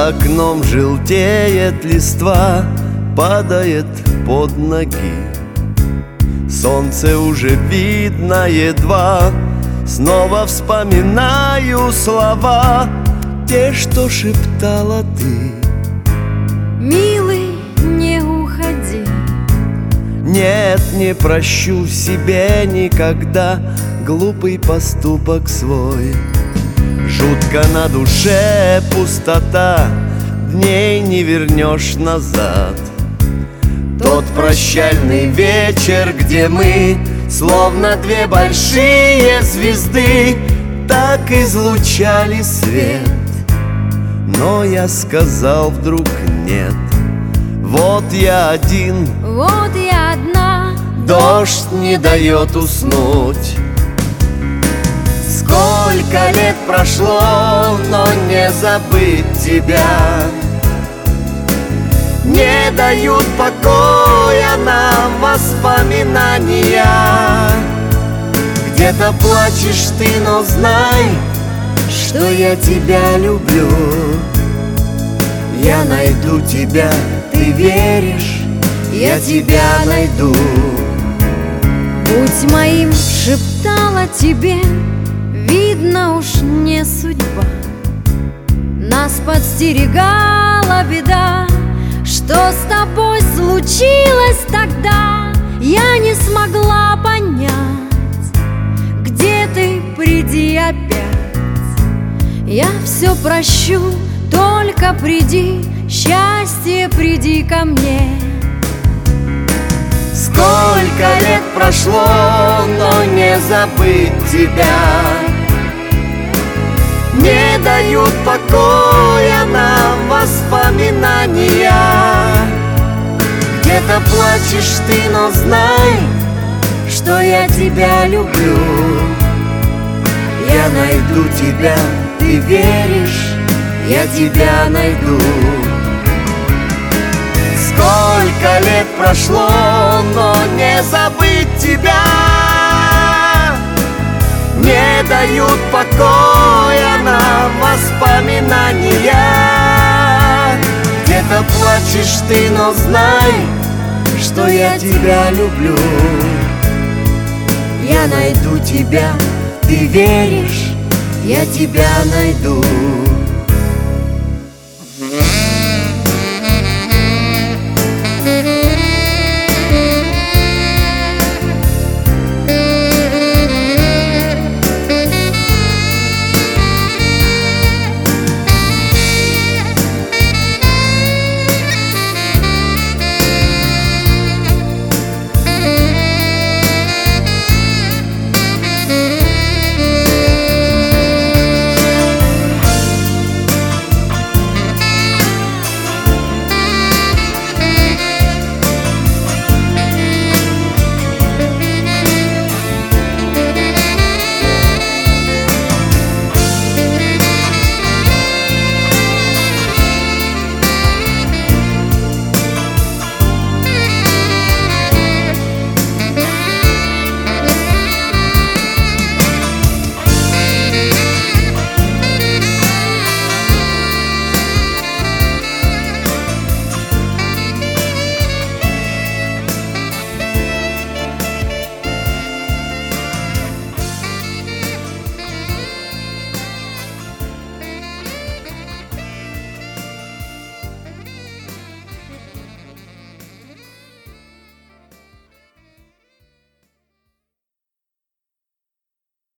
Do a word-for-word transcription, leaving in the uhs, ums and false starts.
окном желтеет листва, падает под ноги. Солнце уже видно едва. Снова вспоминаю слова, те, что шептала ты. Милый, не уходи. Нет, не прощу себе никогда глупый поступок свой. Жутко на душе пустота, дней не вернешь назад. Тот прощальный вечер, где мы, словно две большие звезды, так излучали свет. Но я сказал вдруг нет. Вот я один, вот я одна, дождь не дает уснуть. Сколько лет прошло, но не забыть тебя. Не дают покоя нам воспоминания. Где-то плачешь ты, но знай, что я тебя люблю. Я найду тебя, ты веришь, я тебя найду. Путь моим шептала тебе, видно уж не судьба. Нас подстерегала беда. Что с тобой случилось тогда, я не смогла понять. Где ты, приди опять. Я все прощу, только приди, счастье, приди ко мне. Сколько лет прошло, но не забыть тебя. Не дают покоя нам воспоминания. Где-то плачешь ты, но знай, что я тебя люблю. Я найду тебя, ты веришь, я тебя найду. Сколько лет прошло, но не забыть тебя. Не дают покоя нам воспоминания. Где-то плачешь ты, но знай, что я тебя люблю. Я найду тебя, ты веришь, я тебя найду.